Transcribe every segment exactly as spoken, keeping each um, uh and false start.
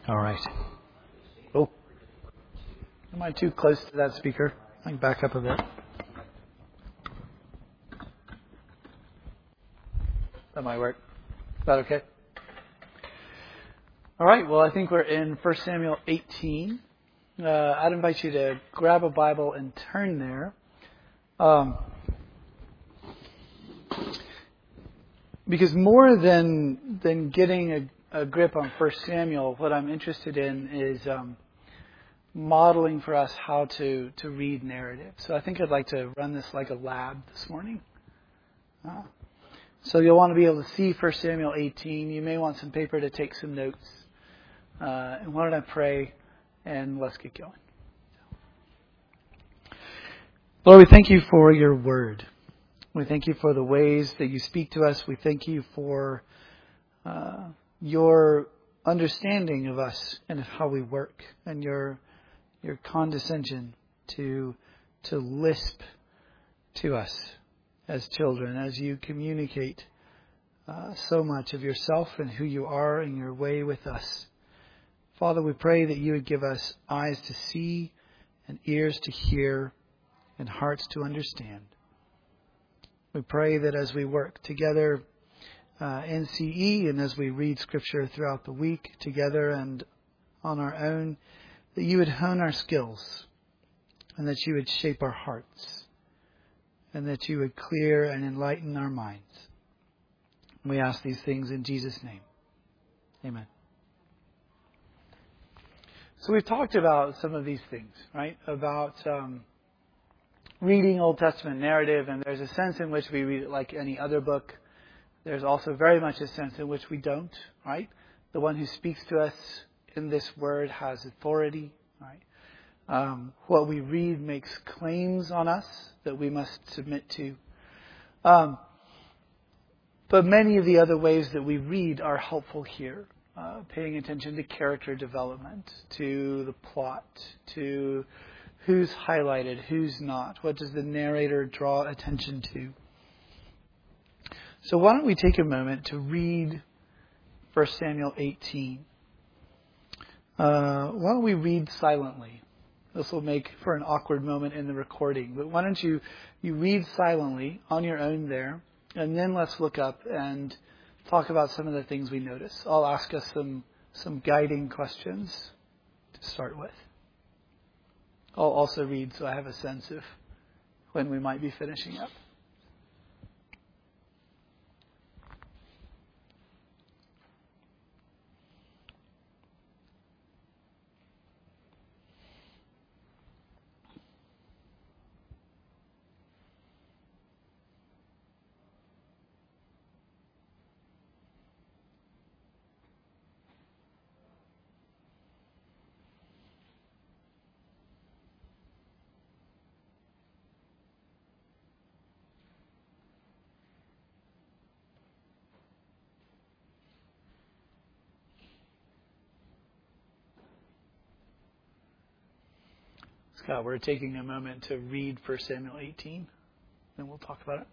All right. Oh, am I too close to that speaker? I can back up a bit. That might work. Is that okay? All right. Well, I think we're in First Samuel eighteen. Uh, I'd invite you to grab a Bible and turn there. Um, because more than than getting a, a grip on First Samuel, what I'm interested in is um, modeling for us how to, to read narrative. So I think I'd like to run this like a lab this morning. Uh, so you'll want to be able to see First Samuel eighteen. You may want some paper to take some notes. Uh, and why don't I pray and let's get going. Lord, we thank you for your word. We thank you for the ways that you speak to us. We thank you for uh, your understanding of us and how we work, and your your condescension to to lisp to us as children as you communicate uh, so much of yourself and who you are and your way with us. Father, we pray that you would give us eyes to see and ears to hear and hearts to understand. We pray that as we work together uh, in C E and as we read Scripture throughout the week together and on our own, that you would hone our skills and that you would shape our hearts and that you would clear and enlighten our minds. We ask these things in Jesus' name. Amen. So we've talked about some of these things, right? About um, reading Old Testament narrative, and there's a sense in which we read it like any other book. There's also very much a sense in which we don't, right? The one who speaks to us in this word has authority, right? Um, what we read makes claims on us that we must submit to. Um, but many of the other ways that we read are helpful here. Uh, paying attention to character development, to the plot, to who's highlighted, who's not. What does the narrator draw attention to? So why don't we take a moment to read First Samuel eighteen. Uh, why don't we read silently? This will make for an awkward moment in the recording. But why don't you, you read silently on your own there, and then let's look up and talk about some of the things we notice. I'll ask us some, some guiding questions to start with. I'll also read so I have a sense of when we might be finishing up. Scott, we're taking a moment to read First Samuel eighteen, then we'll talk about it.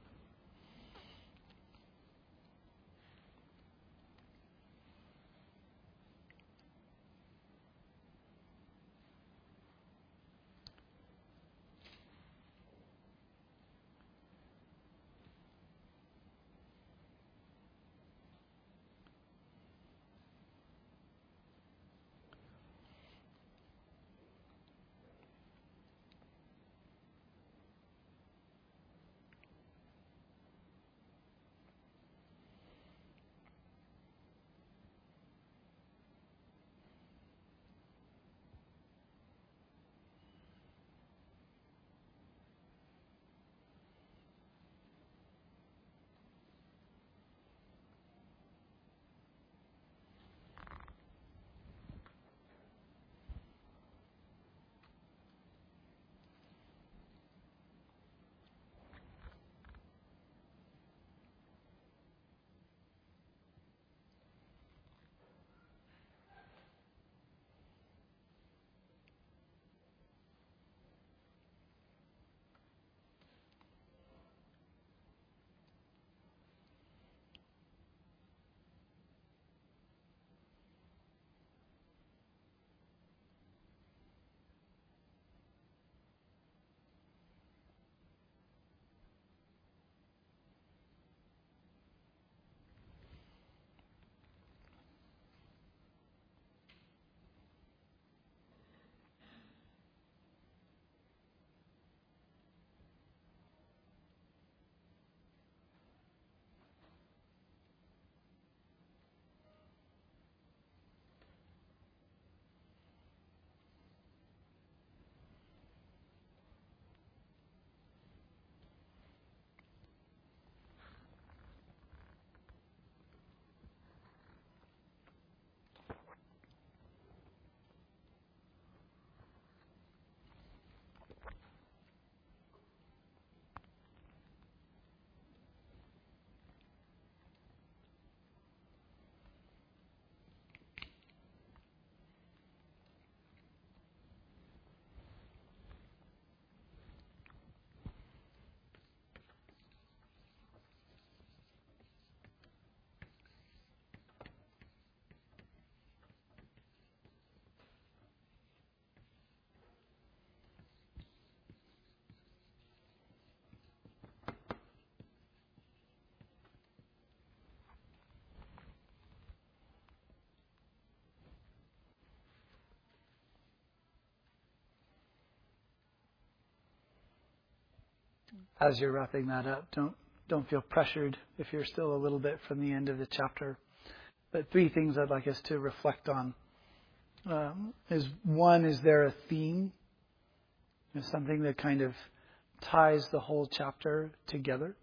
as you're wrapping that up, don't don't feel pressured if you're still a little bit from the end of the chapter. But three things I'd like us to reflect on um, is one, is there a theme? Is something that kind of ties the whole chapter together?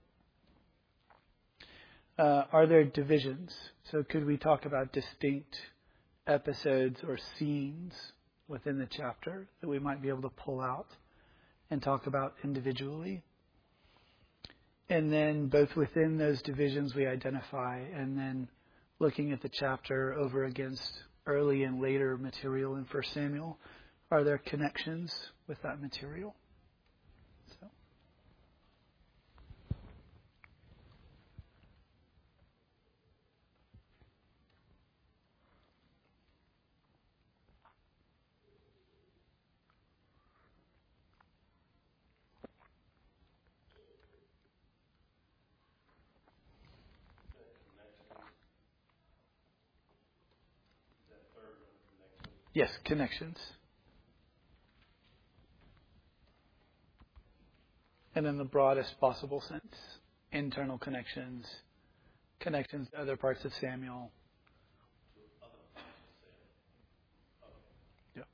Uh, are there divisions? So could we talk about distinct episodes or scenes within the chapter that we might be able to pull out and talk about individually? And then both within those divisions we identify, and then looking at the chapter over against early and later material in First Samuel, are there connections with that material? So. Yes, connections. And in the broadest possible sense, internal connections, connections to other parts of Samuel. Yeah.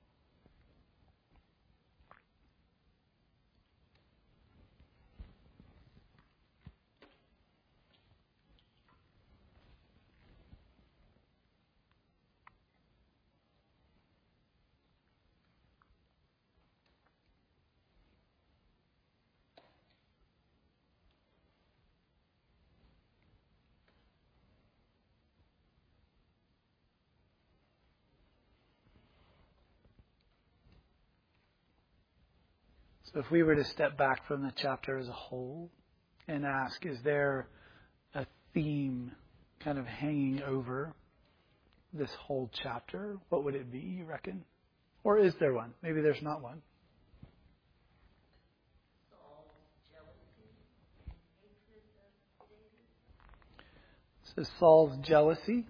So if we were to step back from the chapter as a whole and ask, is there a theme kind of hanging over this whole chapter? What would it be, you reckon? Or is there one? Maybe there's not one. So Saul's jealousy.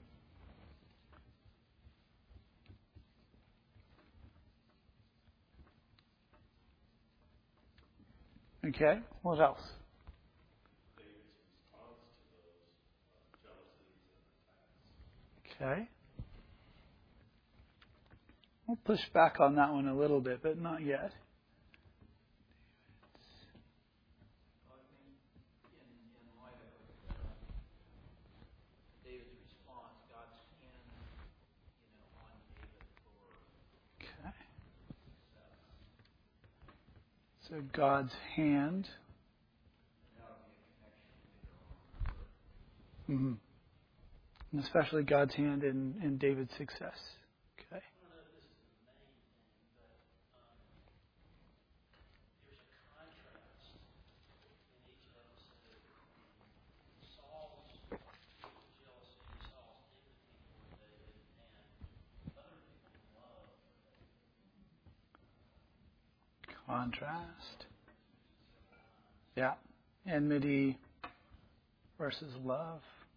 Okay, what else? Okay. We'll push back on that one a little bit, but not yet. Okay. So God's hand. Mm-hmm. And especially God's hand in, in David's success. Okay. Contrast. Yeah. Enmity versus love.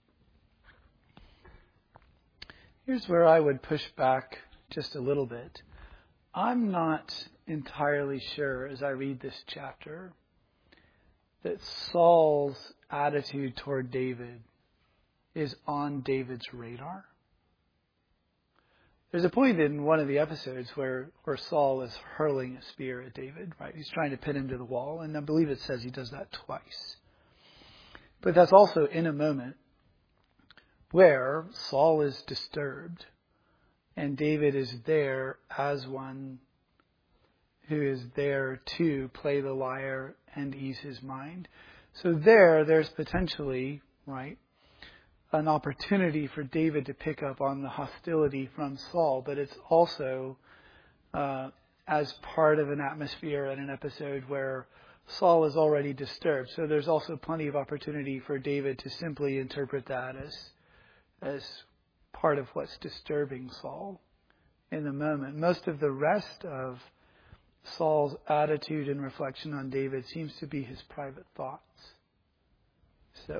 Here's where I would push back just a little bit. I'm not entirely sure as I read this chapter that Saul's attitude toward David is on David's radar. There's a point in one of the episodes where, where Saul is hurling a spear at David, right? He's trying to pin him to the wall, and I believe it says he does that twice. But that's also in a moment where Saul is disturbed, and David is there as one who is there to play the lyre and ease his mind. So there, there's potentially, right, an opportunity for David to pick up on the hostility from Saul, but it's also uh, as part of an atmosphere and an episode where Saul is already disturbed. So there's also plenty of opportunity for David to simply interpret that as as part of what's disturbing Saul in the moment. Most of the rest of Saul's attitude and reflection on David seems to be his private thoughts. So.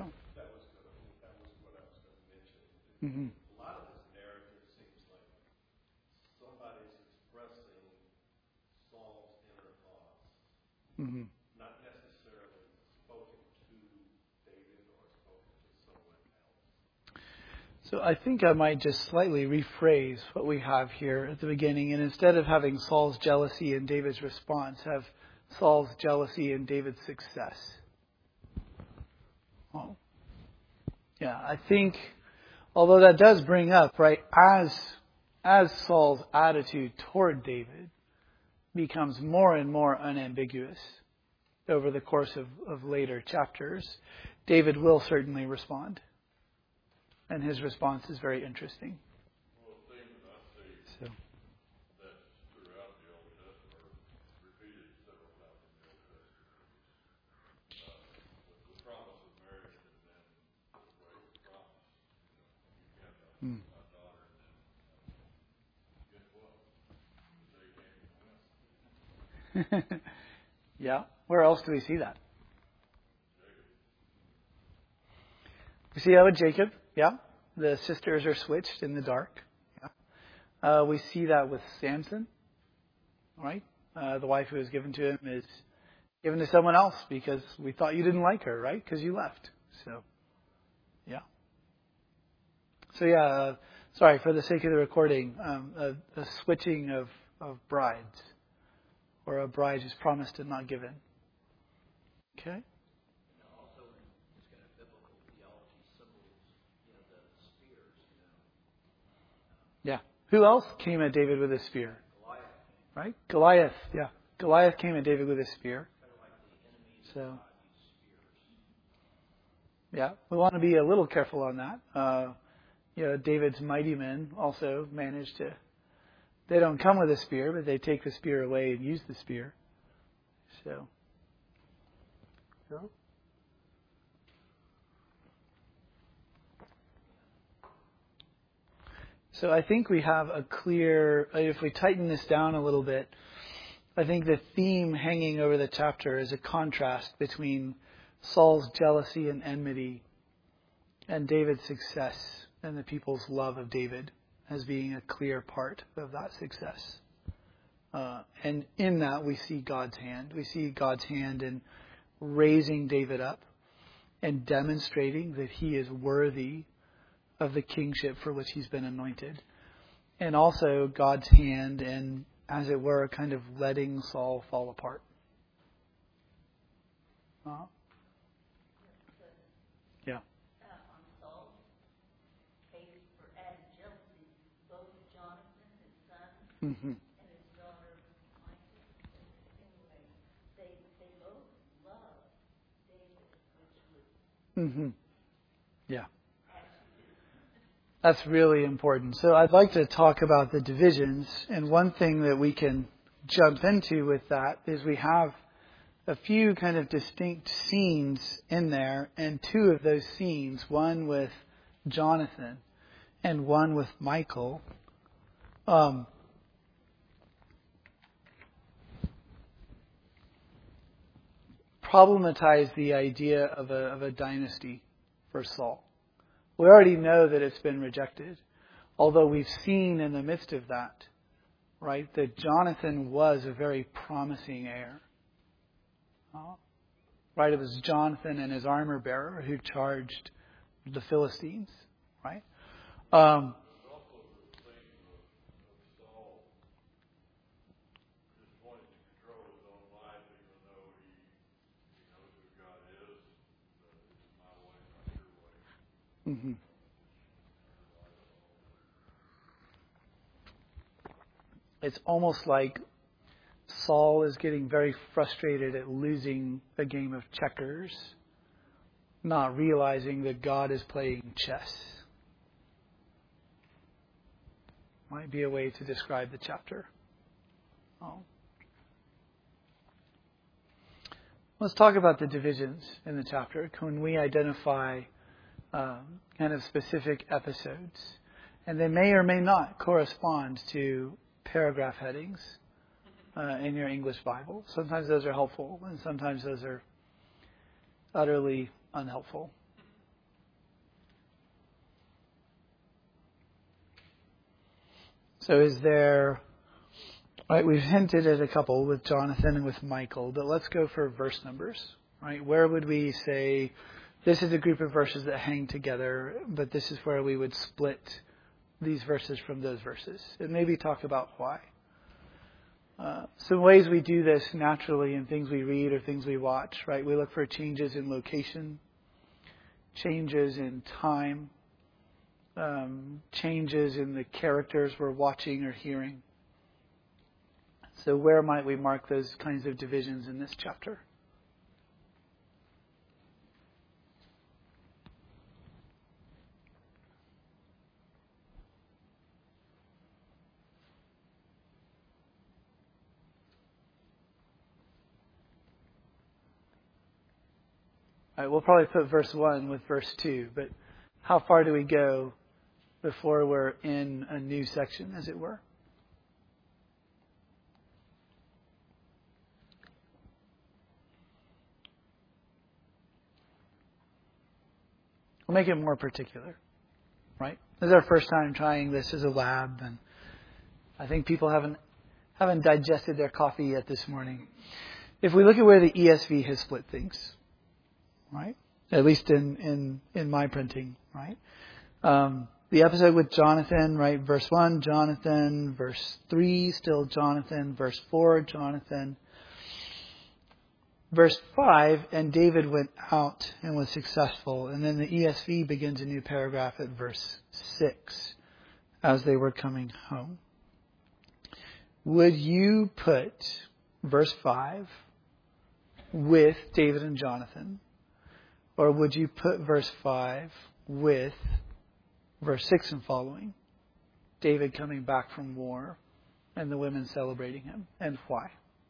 Mm-hmm. A lot of this narrative seems like somebody's expressing Saul's inner thoughts, mm-hmm. not necessarily So I think I might just slightly rephrase what we have here at the beginning, and instead of having Saul's jealousy and David's response, have Saul's jealousy and David's success. Oh. Yeah, I think, although that does bring up, right, as as Saul's attitude toward David becomes more and more unambiguous over the course of, of later chapters, David will certainly respond. And his response is very interesting. Well, the thing that I see So. that's throughout the Old Testament, or repeated several times in the Old Testament, is uh, the, the promise of marriage and then the break the promise. You know, you can have Mm. my daughter, and then uh, guess what? The day came and went. Yeah. Where else do we see that? We see that with Jacob. Yeah. The sisters are switched in the dark. Yeah. Uh, we see that with Samson. Right? Uh, the wife who was given to him is given to someone else because we thought you didn't like her, right? Because you left. So, yeah. So, yeah. Uh, sorry, for the sake of the recording, um, a, a switching of, of brides. Or a bride who's promised and not given. Okay? Also, in this kind of biblical theology, symbols, you know, the spears, you know. Yeah. Who else came at David with a spear? Goliath. Right? Goliath. Yeah. Goliath came at David with a spear. Kind of like the enemies So, of God use spears. yeah. We want to be a little careful on that. Uh, you know, David's mighty men also managed to, they don't come with a spear, but they take the spear away and use the spear. So, so. So I think we have a clear, if we tighten this down a little bit, I think the theme hanging over the chapter is a contrast between Saul's jealousy and enmity and David's success and the people's love of David as being a clear part of that success. Uh, and in that we see God's hand. We see God's hand in raising David up and demonstrating that he is worthy of the kingship for which he's been anointed. And also God's hand in, as it were, kind of letting Saul fall apart. Uh, yeah. Uh, on Saul's case for added jealousy, both Jonathan, his son, Mm-hmm. and his daughter, Michal, anyway, they, they both loved David, which was Mm-hmm. Yeah. That's really important. So I'd like to talk about the divisions. And one thing that we can jump into with that is we have a few kind of distinct scenes in there. And two of those scenes, one with Jonathan and one with Michal, um, problematize the idea of a, of a dynasty for Saul. We already know that it's been rejected, although we've seen in the midst of that, right, that Jonathan was a very promising heir. Uh, right, it was Jonathan and his armor bearer who charged the Philistines, right? Um, There's also the thing of, of Saul just wanting to control his own life, even though he, he knows who God is. But it's my way, not your way. mm-hmm. It's almost like Saul is getting very frustrated at losing a game of checkers, not realizing that God is playing chess. Might be a way to describe the chapter. Oh. Let's talk about the divisions in the chapter. Can we identify um, kind of specific episodes? And they may or may not correspond to paragraph headings uh, in your English Bible. Sometimes those are helpful, and sometimes those are utterly unhelpful. So is there, right, we've hinted at a couple with Jonathan and with Michal, but let's go for verse numbers, right? Where would we say this is a group of verses that hang together, but this is where we would split these verses from those verses. And maybe talk about why. Uh, some ways we do this naturally in things we read or things we watch, right? We look for changes in location, changes in time, um, changes in the characters we're watching or hearing. So where might we mark those kinds of divisions in this chapter? All right, we'll probably put verse one with verse two, but how far do we go before we're in a new section, as it were? We'll make it more particular, right? This is our first time trying this as a lab, and I think people haven't haven't digested their coffee yet this morning. If we look at where the E S V has split things, right? At least in, in, in my printing, right? Um, the episode with Jonathan, right? Verse one, Jonathan. Verse three, still Jonathan. Verse four, Jonathan. Verse five, and David went out and was successful. And then the E S V begins a new paragraph at verse six, as they were coming home. Would you put verse five with David and Jonathan? Or would you put verse five with verse six and following? David coming back from war and the women celebrating him. And why?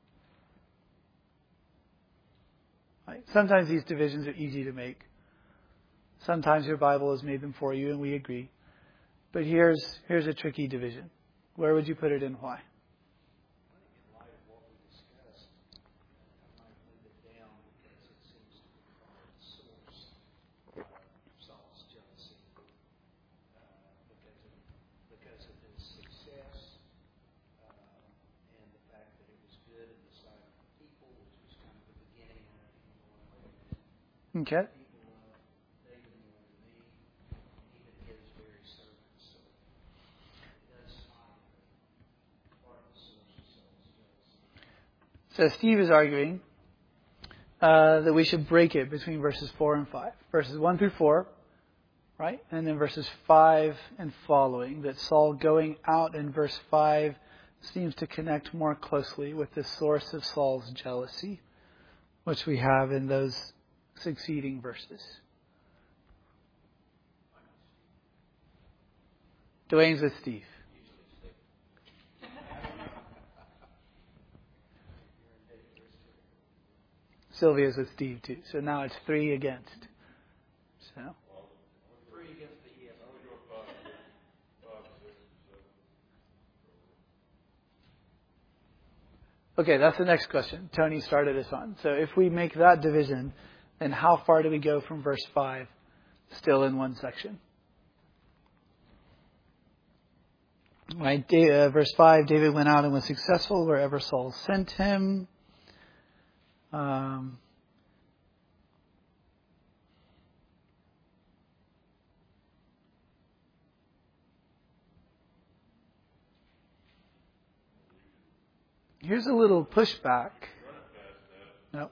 Right? Sometimes these divisions are easy to make. Sometimes your Bible has made them for you, and we agree. But here's here's a tricky division. Where would you put it and why? In light of what we discussed, I might move it down because it seems to be the source of Saul's jealousy uh, because of because of his success uh, and the fact that it was good in the sight of the people, which was kind of the beginning of it. Okay. People love David more than me, even his very servants. So it does find part of the source of Saul's jealousy. So Steve is arguing uh, that we should break it between verses four and five. Verses one through four, right? And then verses five and following. That Saul going out in verse five seems to connect more closely with the source of Saul's jealousy, which we have in those succeeding verses. Dwayne's with Steve. Sylvia's with Steve too. So now it's three against. So Three against the E S V. okay, that's the next question. Tony started us on. So if we make that division, then how far do we go from verse five still in one section? Right, uh, verse five, David went out and was successful wherever Saul sent him. Um, here's a little pushback. No.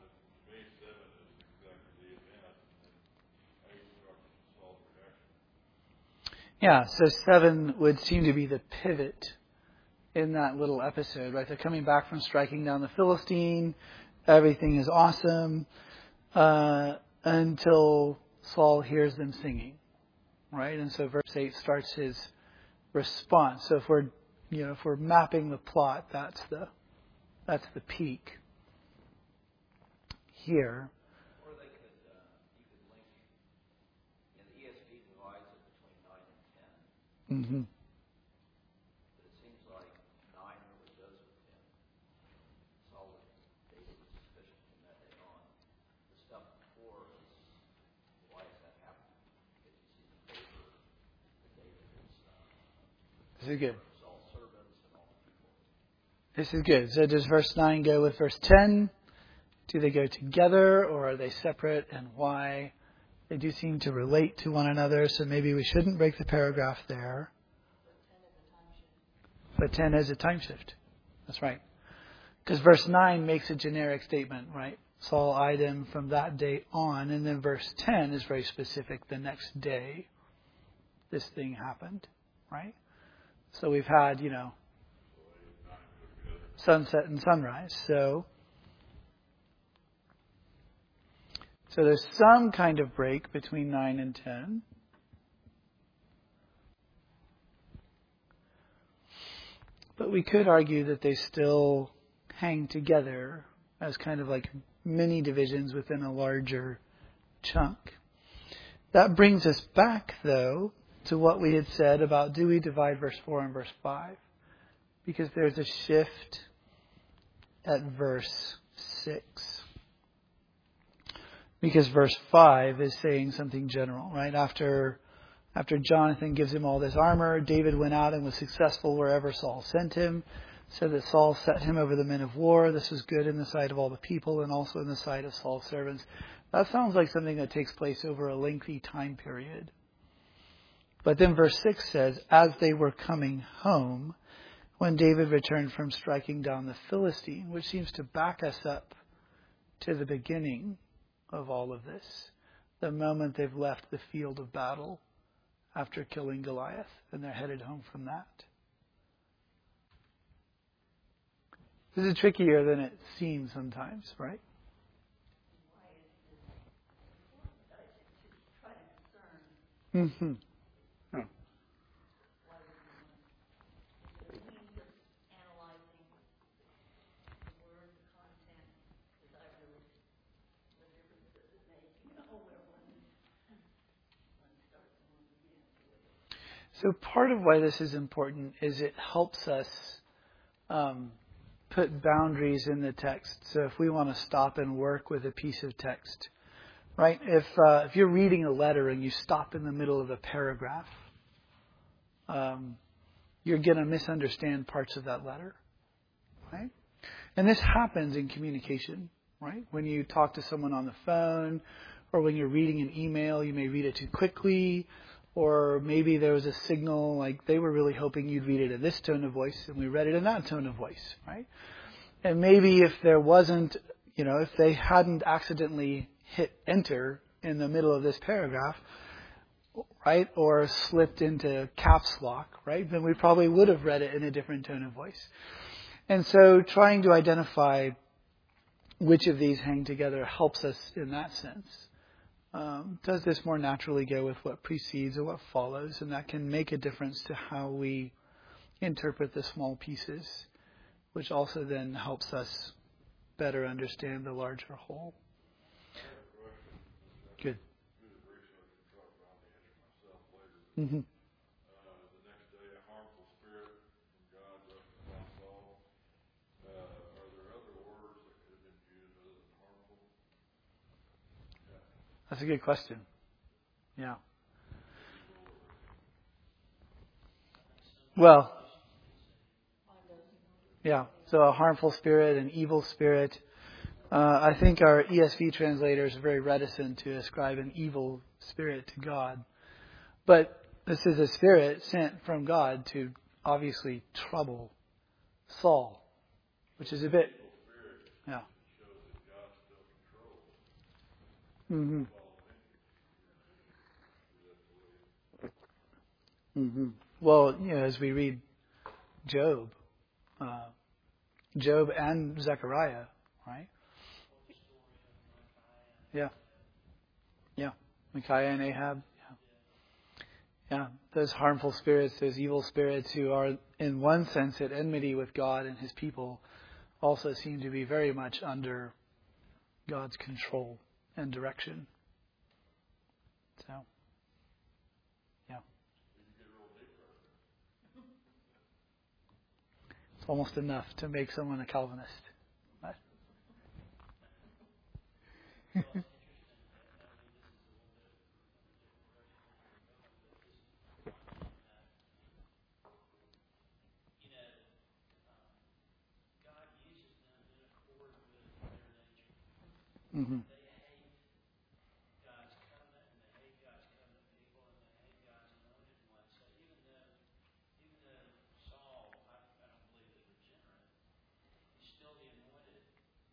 Yeah, so seven would seem to be the pivot in that little episode, right? They're coming back from striking down the Philistine. Everything is awesome uh, until Saul hears them singing, right? And so verse eight starts his response. So if we're, you know, if we're mapping the plot, that's the that's the peak here. Or they could, uh, you could link, and the E S V divides it between nine and ten. Mm-hmm. But it seems like nine really does with ten. Saul was, David was sufficient from that day on. The stuff before is, why does that happen? Because you see the favor that David is, uh, This is good. Saul's servants and all the people. This is good. So does verse nine go with verse ten? Do they go together or are they separate, and why? They do seem to relate to one another, so maybe we shouldn't break the paragraph there. But ten is a time shift. That's right. Because verse nine makes a generic statement, right? Saul eyed him from that day on. And then verse ten is very specific. The next day, this thing happened, right? So we've had, you know, sunset and sunrise. So, so there's some kind of break between nine and ten. But we could argue that they still hang together as kind of like mini divisions within a larger chunk. That brings us back, though, to what we had said about do we divide verse four and verse five? Because there's a shift at verse six. Because verse five is saying something general, right? After After Jonathan gives him all this armor, David went out and was successful wherever Saul sent him. Said that Saul set him over the men of war. This was good in the sight of all the people and also in the sight of Saul's servants. That sounds like something that takes place over a lengthy time period. But then verse six says, as they were coming home, when David returned from striking down the Philistine, which seems to back us up to the beginning of all of this, the moment they've left the field of battle after killing Goliath, and they're headed home from that. This is trickier than it seems sometimes, right? Mm-hmm. Oh. So part of why this is important is it helps us um, put boundaries in the text. So if we want to stop and work with a piece of text, right? If uh, if you're reading a letter and you stop in the middle of a paragraph, um, you're going to misunderstand parts of that letter, right? And this happens in communication, right? When you talk to someone on the phone or when you're reading an email, you may read it too quickly. Or maybe there was a signal like they were really hoping you'd read it in this tone of voice and we read it in that tone of voice, right? And maybe if there wasn't, you know, if they hadn't accidentally hit enter in the middle of this paragraph, right, or slipped into caps lock, right, then we probably would have read it in a different tone of voice. And so trying to identify which of these hang together helps us in that sense. Um, does this more naturally go with what precedes or what follows? And that can make a difference to how we interpret the small pieces, which also then helps us better understand the larger whole. Good. Mm-hmm. That's a good question. Yeah. Well, yeah. So a harmful spirit, an evil spirit. Uh, I think our E S V translators are very reticent to ascribe an evil spirit to God. But this is a spirit sent from God to obviously trouble Saul, which is a bit, yeah. Mm-hmm. Mm-hmm. Well, you know, as we read Job, uh, Job and Zechariah, right? Yeah. Yeah. Micaiah and Ahab. Yeah. Yeah. Those harmful spirits, those evil spirits who are in one sense at enmity with God and his people also seem to be very much under God's control and direction. So, yeah. It's almost enough to make someone a Calvinist. Right? Mm-hmm.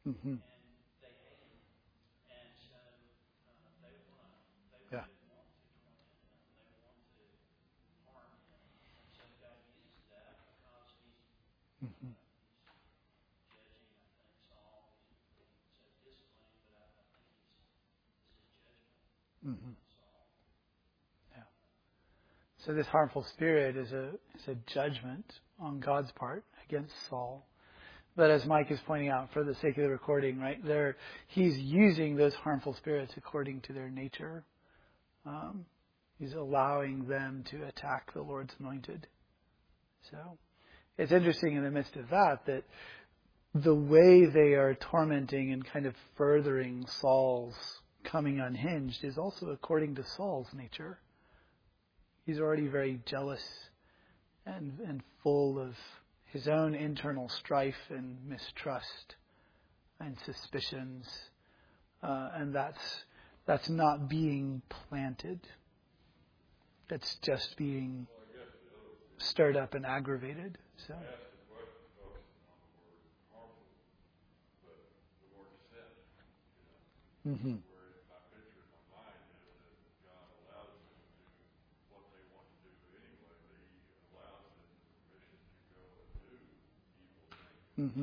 Mm-hmm. and they hate him. And so uh, they want to, they Yeah. really want to torment him. They want to harm him. And so God uses that because he's, Mm-hmm. uh, he's judging, I think, Saul. He's being so disciplined, but I, I think he's, this is judgment Mm-hmm. on Saul. Yeah. So this harmful spirit is a is a judgment on God's part against Saul. But as Mike is pointing out, for the sake of the recording, right, there he's using those harmful spirits according to their nature. Um, he's allowing them to attack the Lord's anointed. So it's interesting in the midst of that that the way they are tormenting and kind of furthering Saul's coming unhinged is also according to Saul's nature. He's already very jealous and and full of his own internal strife and mistrust and suspicions, uh, and that's that's not being planted. It's just being stirred up and aggravated. So. I asked the question focusing on the word harmful, but the word sin, you know, Mm-hmm. where my picture in my mind is that God allows them to do what they want to do anyway, but He allows them the permission to go and do evil things. Mm-hmm.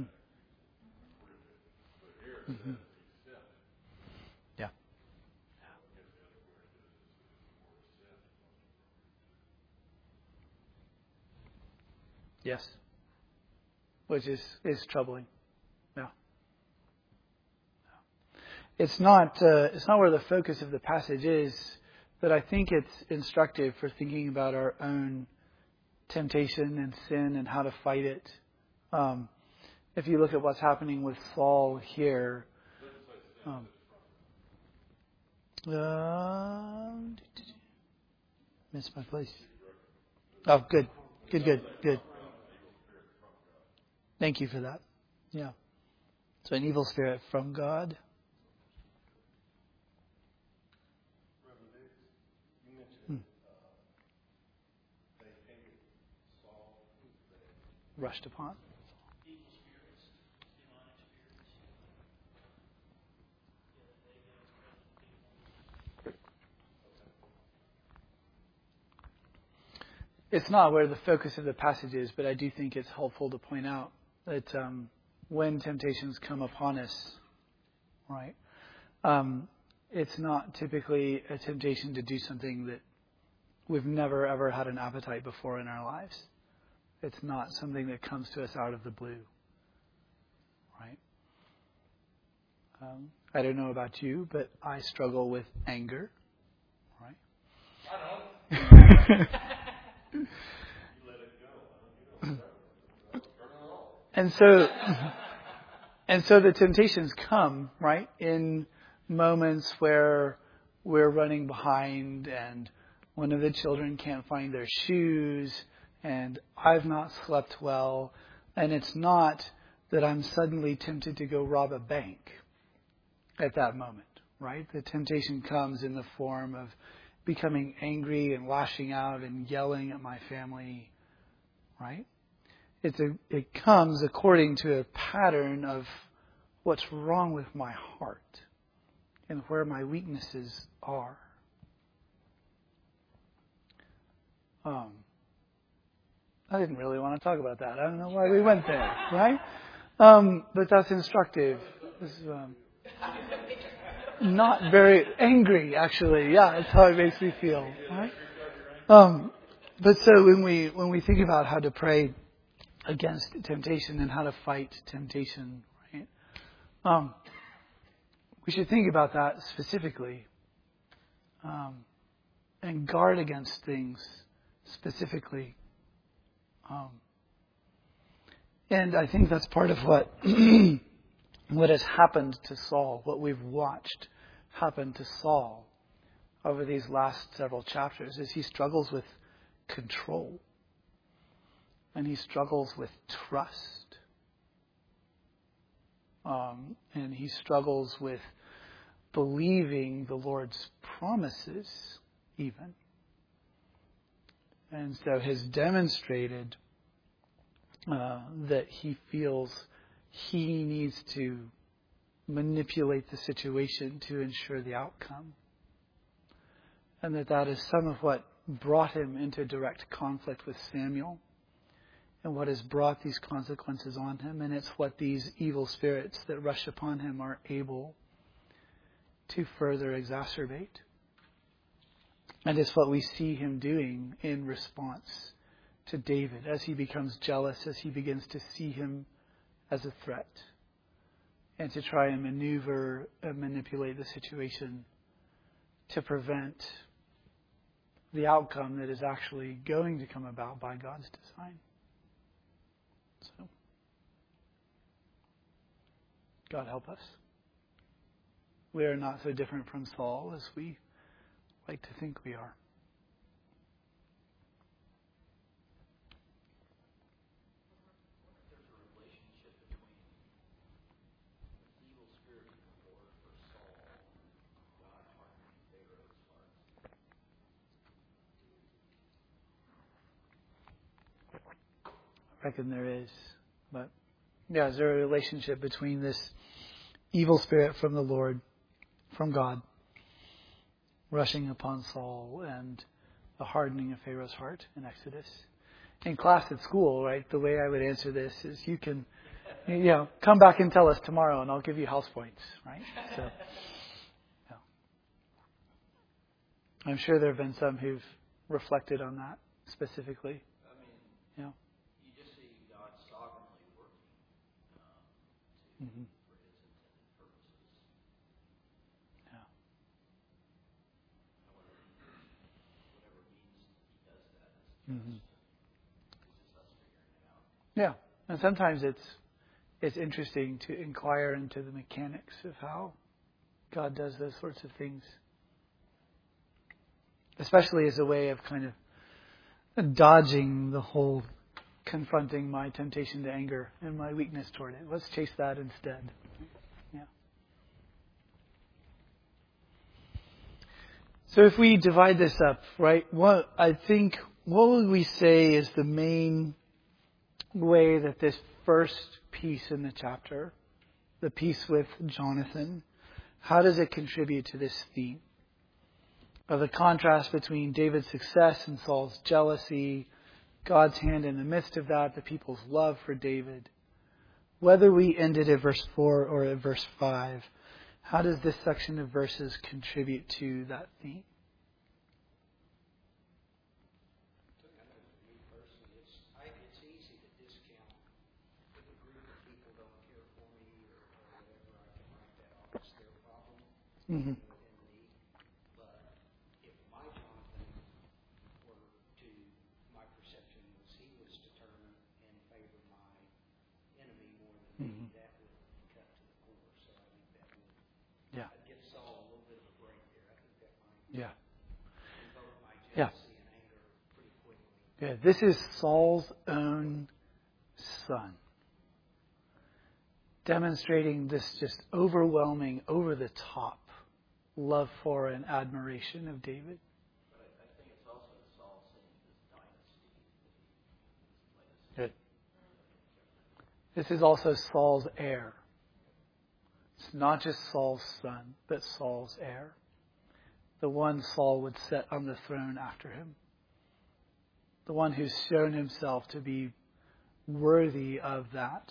But here it Mm-hmm. says He sinned. Yeah. I guess the other question is, is the word sin most appropriate? Yes. Which is, is troubling. Yeah. It's not uh, it's not where the focus of the passage is, but I think it's instructive for thinking about our own temptation and sin and how to fight it. Um, if you look at what's happening with Saul here, um, uh, missed my place. Oh, good, good, good, good. Thank you for that. Yeah. So an evil spirit from God. Hmm. Rushed upon. Evil spirits, demonic spirits. Yeah, they get present people. It's not where the focus of the passage is, but I do think it's helpful to point out that um, when temptations come upon us, right, um, it's not typically a temptation to do something that we've never ever had an appetite before in our lives. It's not something that comes to us out of the blue, right? Um, I don't know about you, but I struggle with anger, right? I don't. And so, and so the temptations come, right, in moments where we're running behind and one of the children can't find their shoes and I've not slept well. And it's not that I'm suddenly tempted to go rob a bank at that moment, right? The temptation comes in the form of becoming angry and lashing out and yelling at my family, right? It's a, it comes according to a pattern of what's wrong with my heart and where my weaknesses are. Um, I didn't really want to talk about that. I don't know why we went there, right? Um, but that's instructive. This is, um, not very angry, actually. Yeah, that's how it makes me feel, right? Um, but so when we when we think about how to pray against temptation and how to fight temptation, right? Um, we should think about that specifically, um, and guard against things specifically. Um, and I think that's part of what what has happened to Saul, what we've watched happen to Saul over these last several chapters, is he struggles with control. And he struggles with trust. Um, and he struggles with believing the Lord's promises, even. And so has demonstrated uh, that he feels he needs to manipulate the situation to ensure the outcome. And that that is some of what brought him into direct conflict with Samuel, and what has brought these consequences on him. And it's what these evil spirits that rush upon him are able to further exacerbate. And it's what we see him doing in response to David as he becomes jealous, as he begins to see him as a threat, and to try and maneuver and manipulate the situation to prevent the outcome that is actually going to come about by God's design. So, God help us. We are not so different from Saul as we like to think we are. I reckon there is. But yeah, is there a relationship between this evil spirit from the Lord, from God, rushing upon Saul, and the hardening of Pharaoh's heart in Exodus? In class at school, right, the way I would answer this is you can, you know, come back and tell us tomorrow and I'll give you house points, right? So, yeah. I'm sure there have been some who've reflected on that specifically. I mean, Yeah. you just see God sovereignly working um, to, Mm-hmm. for His intended purposes. Yeah. However, whatever means He does that is just, Mm-hmm. it's just us figuring it out. Yeah. And sometimes it's it's interesting to inquire into the mechanics of how God does those sorts of things. Especially as a way of kind of dodging the whole confronting my temptation to anger and my weakness toward it. Let's chase that instead. Yeah. So if we divide this up, right, what I think what would we say is the main way that this first piece in the chapter, the piece with Jonathan, how does it contribute to this theme of the contrast between David's success and Saul's jealousy, God's hand in the midst of that, the people's love for David? Whether we ended at verse four or at verse five, how does this section of verses contribute to that theme? Me personally, it's I, it's easy to discount if a group of people don't care for me or, or whatever. I can write that off as their problem Mm-hmm. within me. But if my Jonathan were to, my perception was he was to turn and favor my enemy more than me, Mm-hmm. that would cut to the core. So I think that would Yeah. I'd give Saul a little bit of a break there. I think that might Yeah. invoke my Yeah. jealousy and anger pretty quickly. Yeah. This is Saul's own son, demonstrating this just overwhelming, over the top love for and admiration of David. But I, I think it's also Saul seeing his dynasty, his legacy. Good. This is also Saul's heir. It's not just Saul's son, but Saul's heir. The one Saul would set on the throne after him. The one who's shown himself to be worthy of that.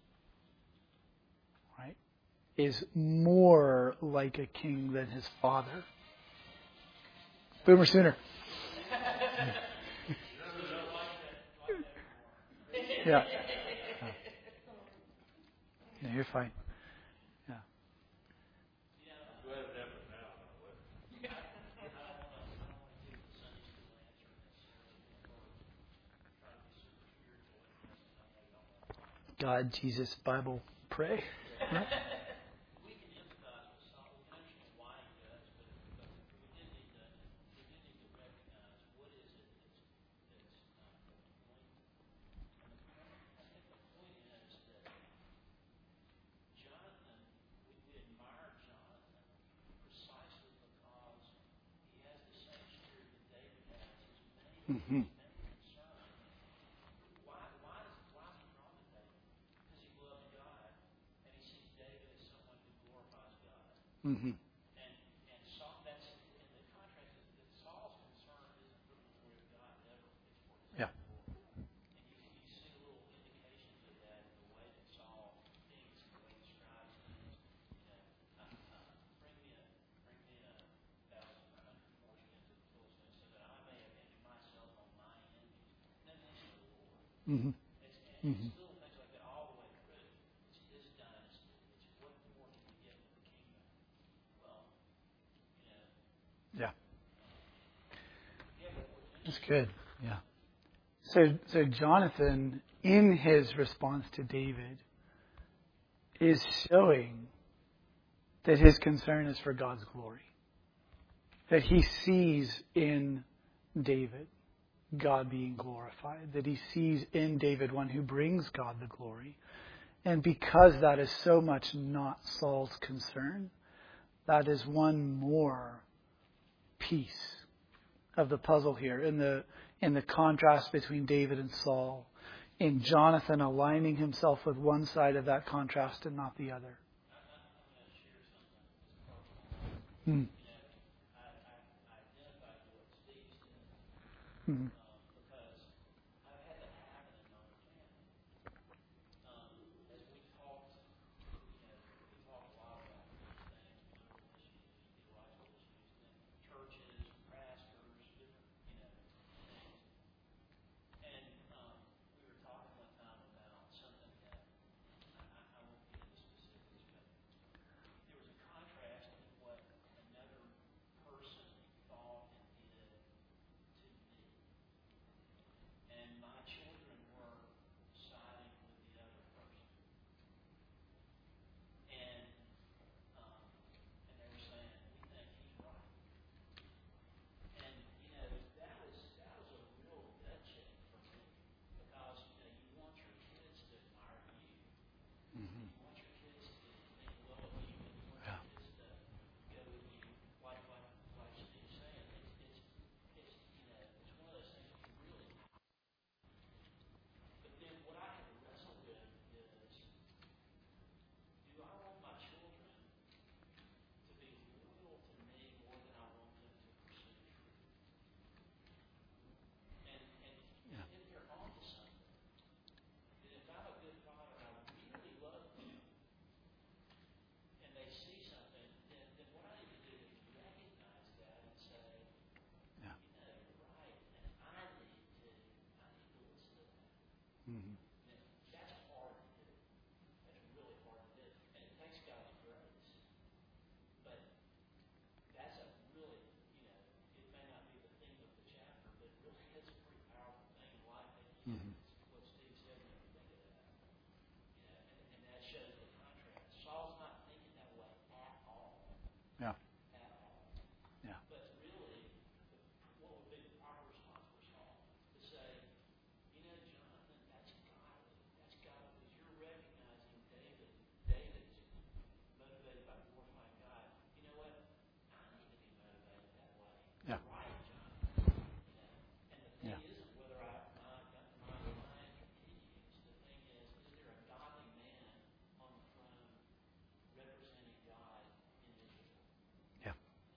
Right? Is more like a king than his father. Boomer Sooner. Yeah. Yeah, you're fine. Yeah. Glad it happened now. God, Jesus, Bible, pray. Yeah. We can empathize with Saul. We can understand why he does, but, but we did need to we did need to recognize what is it that's that's not the point. And the point, I think the point is that Jonathan, we, we admire Jonathan precisely because he has the same spirit that David has. His main, Mm-hmm. his main concern. Why why is why is he drawn to David? Because he loves God and he sees David as someone who Mm-hmm. And and Saul, that's and the contrast is that Saul's concern isn't for the glory of God ever; it's for his Yeah. own glory. And you you see little indications of that in the way that Saul thinks, the way he describes things. You know, uh, uh, bring me a bring me a thousand or a hundred foreskins of the Philistines, so that I may avenge myself on my enemies. No mention of the Lord. Mm-hmm. It's, and Mm-hmm. it's little things like that all the way through. It's his dynasty. It's what more can you get from the kingdom? Well, you know, Yeah. yeah, but we're That's good. Yeah. So, so Jonathan, in his response to David, is showing that his concern is for God's glory. That he sees in David God being glorified. That he sees in David one who brings God the glory. And because that is so much not Saul's concern, that is one more piece of the puzzle here in the in the contrast between David and Saul, in Jonathan aligning himself with one side of that contrast and not the other. Hmm. Hmm. because I've had that happen in my own family. Um, as we talked, you know, we talked a lot about these things, mental issues, theological issues, and churches, pastors, different, you know, things. And um, we were talking one time about something that I, I, I won't get into specifics, but there was a contrast in what another person thought and did to me. And my children were siding with the other person. And um, and they were saying, we think he's right. And, you know, that was that was a real gut check for me. Because, you know, you want your kids to admire you. Mm-hmm. You want your kids to think well of you, and you want Yeah. your kids to go with you. Like like like Steve's saying, it's it's it's you know, it's one of those things that you really. But then what I had to wrestle with is, do I want my children to be loyal to me more than I want them to pursue truth? And and Yeah. if they're onto something, then if I'm a good father and I really love them, and they see something, then, then what I need to do is recognize that and say, Yeah. you know, you're right, and I need to I need to listen to that. Mm-hmm. And that's hard to do. That's really hard to do. And it takes God's grace. But that's a really, you know, it may not be the theme of the chapter, but really it's a pretty powerful thing in life. And you know, Mm-hmm. it's what Steve said when you think of that. You know, and, and that shows the contrast. Saul's not thinking that way at all. Yeah. At all. Yeah. But really, what would be the proper response for Saul? To say, you know, Jonathan, that's godly. That's godly because you're recognizing David. David's motivated by glorifying God. You know what? I need to be motivated that way. Yeah. You're right, Jonathan. You know? And the thing Yeah. isn't whether I my, my line continues. The thing is, is there a godly man on the throne representing God in Israel? Yeah.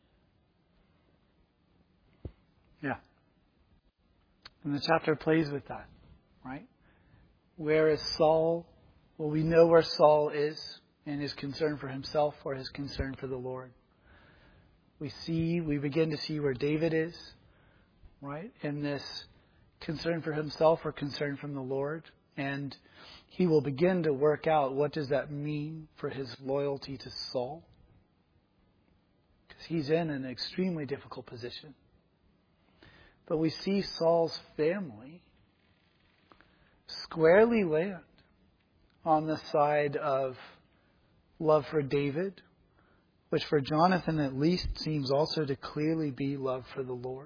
Yeah. And the chapter plays with that, right? Where is Saul? Well, we know where Saul is in his concern for himself or his concern for the Lord. We see, we begin to see where David is, right? In this concern for himself or concern from the Lord. And he will begin to work out what does that mean for his loyalty to Saul. Because he's in an extremely difficult position. But we see Saul's family squarely land on the side of love for David, which for Jonathan at least seems also to clearly be love for the Lord.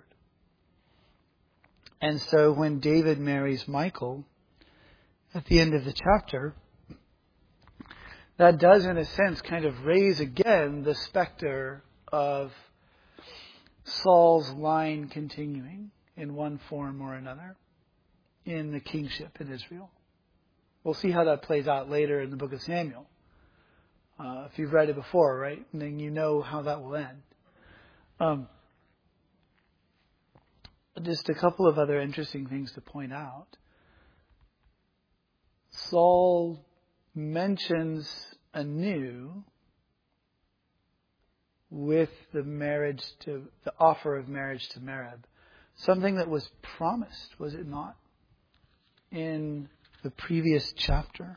And so when David marries Michal at the end of the chapter, that does in a sense kind of raise again the specter of Saul's line continuing in one form or another in the kingship in Israel. We'll see how that plays out later in the book of Samuel. Uh, if you've read it before, right? And then you know how that will end. Um, just a couple of other interesting things to point out. Saul mentions anew with the marriage to the offer of marriage to Merab, something that was promised, was it not, in the previous chapter?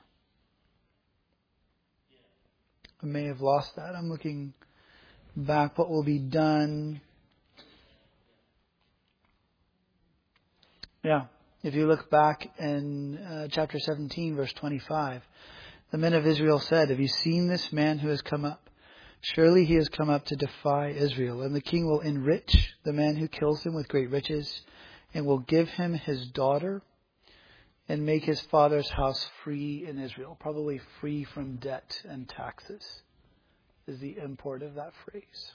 I may have lost that. I'm looking back. What will be done? Yeah. If you look back in uh, chapter seventeen, verse twenty-five, the men of Israel said, "Have you seen this man who has come up? Surely he has come up to defy Israel. And the king will enrich the man who kills him with great riches, and will give him his daughter, and make his father's house free in Israel." Probably free from debt and taxes is the import of that phrase.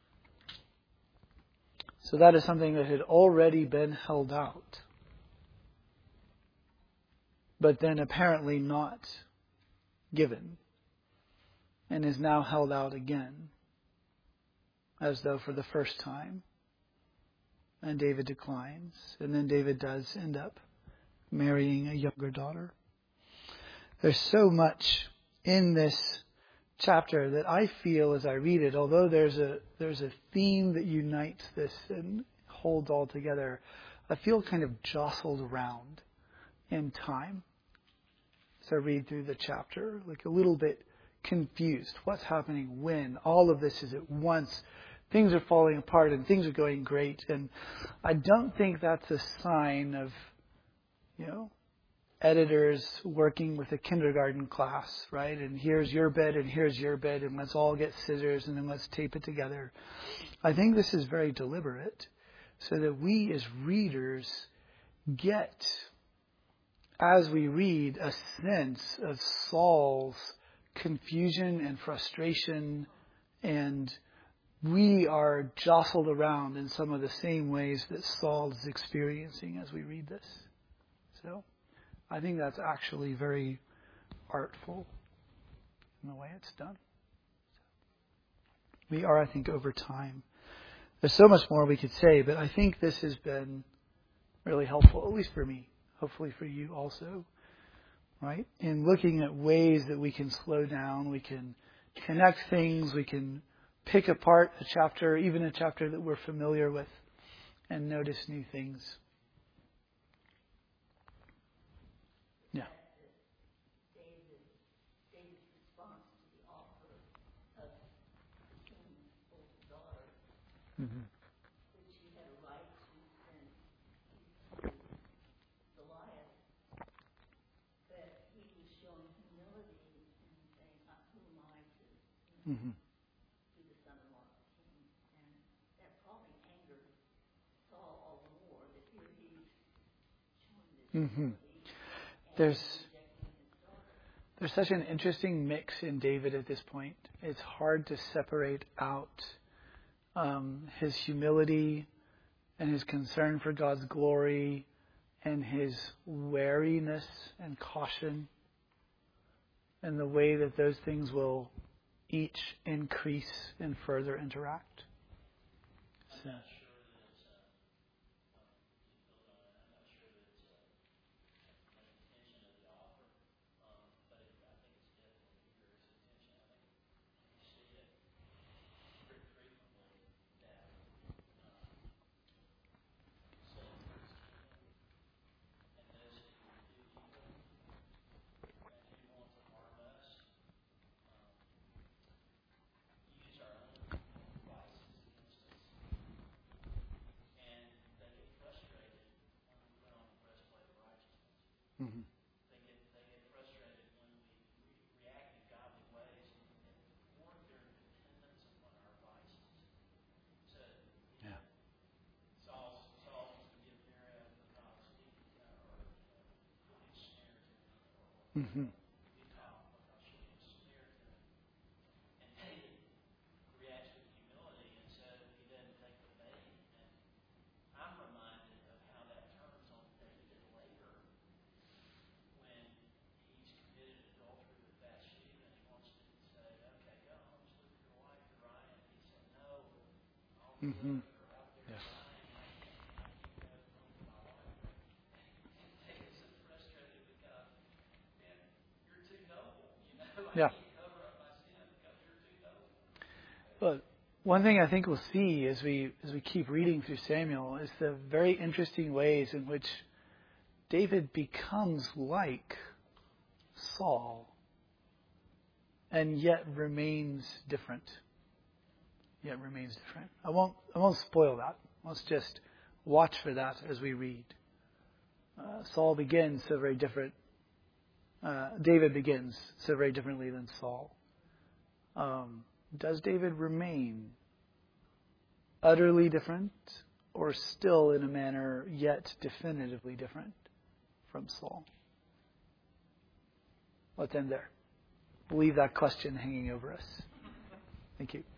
So that is something that had already been held out, but then apparently not given, and is now held out again, as though for the first time. And David declines, and then David does end up marrying a younger daughter. There's so much in this chapter that I feel as I read it, although there's a there's a theme that unites this and holds all together, I feel kind of jostled around in time as I read through the chapter, like a little bit confused. What's happening when? All of this is at once. Things are falling apart and things are going great. And I don't think that's a sign of, you know, editors working with a kindergarten class, right? And here's your bed and here's your bed and let's all get scissors and then let's tape it together. I think this is very deliberate so that we as readers get, as we read, a sense of Saul's confusion and frustration, and we are jostled around in some of the same ways that Saul is experiencing as we read this. So I think that's actually very artful in the way it's done. We are, I think, over time. There's so much more we could say, but I think this has been really helpful, at least for me, hopefully for you also, right? In looking at ways that we can slow down, we can connect things, we can pick apart a chapter, even a chapter that we're familiar with, and notice new things. Yeah. David, David's response to the offer of King's older daughter, Mm-hmm. which he had a right to send to Goliath, that he was showing humility and saying, "Uh, who am I to you know, Mm-hmm. be the son-in-law of the king?" And that probably angered Saul all the more that here he's showing this Mm-hmm. humility. There's there's such an interesting mix in David at this point. It's hard to separate out um, his humility and his concern for God's glory and his wariness and caution, and the way that those things will each increase and further interact. So. Mm-hmm. They get they get frustrated when we re- react in godly ways and, and thwart their dependence upon our vices. So Yeah. Saul Saul wants to give Miriam because he uh, or uh, put his snare to him, or Mm-hmm. be taught because she had snare to him. And David reacts with humility, and so he doesn't take the bait. And I'm reminded of how that turns on David later. When he's committed adultery with Bathsheba and he wants to say, Mm-hmm. Yes. Yeah. But one thing I think we'll see as we as we keep reading through Samuel is the very interesting ways in which David becomes like Saul and yet remains different. Yet remains different. I won't I won't spoil that. Let's just watch for that as we read. Uh, Saul begins so very different. Uh, David begins so very differently than Saul. Um, does David remain utterly different, or still in a manner yet definitively different from Saul? Let's end there. Leave that question hanging over us. Thank you.